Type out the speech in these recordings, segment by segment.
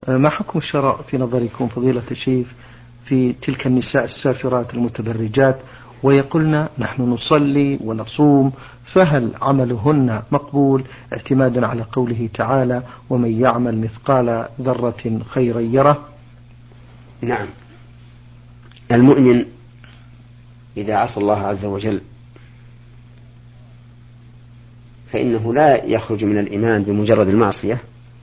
ما حكم الشرع في نظركم فضيلة الشيخ في تلك النساء السافرات المتبرجات ويقولن نحن نصلي ونصوم، فهل عملهن مقبول اعتمادا على قوله تعالى ومن يعمل مثقال ذرة خيرا يره؟ نعم، المؤمن إذا عصى الله عز وجل فإنه لا يخرج من الإيمان بمجرد المعصية،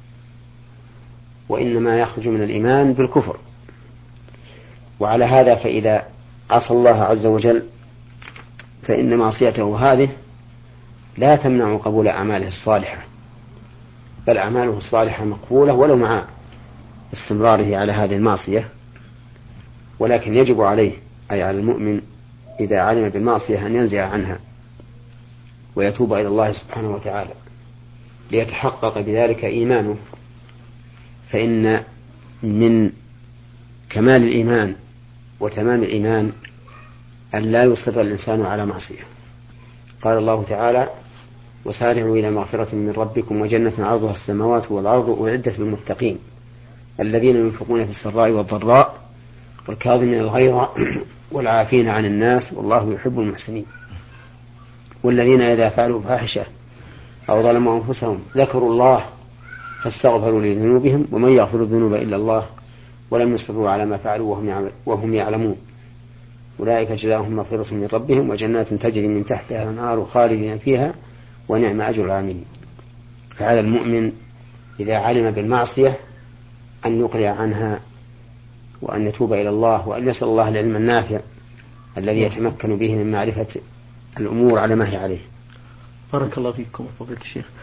وإنما يخرج من الإيمان بالكفر. وعلى هذا فإذا عصى الله عز وجل فإن معصيته هذه لا تمنع قبول أعماله الصالحة، بل أعماله الصالحة مقبولة ولو مع استمراره على هذه المعصية. ولكن يجب عليه أي على المؤمن إذا علم بالمعصية أن ينزع عنها ويتوب إلى الله سبحانه وتعالى ليتحقق بذلك إيمانه، فإن من كمال الإيمان وتمام الإيمان أن لا يصر الإنسان على معصية. قال الله تعالى وسارعوا إلى مغفرة من ربكم وجنة عرضها السماوات والأرض أعدت للمتقين الذين ينفقون في السراء والضراء والكاظمين الغيظ والعافين عن الناس والله يحب المحسنين والذين إذا فعلوا فاحشة أو ظلموا أنفسهم ذكروا الله فاستغفروا لذنوبهم ومن يغفر الذنوب إلا الله ولم يصروا على ما فعلوا وهم يعلمون أولئك جزاؤهم مغفرة من ربهم وجنات تجري من تحتها الأنهار خالدين فيها ونعم أجر العاملين. فعلى المؤمن إذا علم بالمعصية أن يقلع عنها وأن يتوب إلى الله وأن يسأل الله العلم النافع الذي يتمكن به من معرفة الأمور على ما هي عليه. بارك الله فيكم فضيلة الشيخ.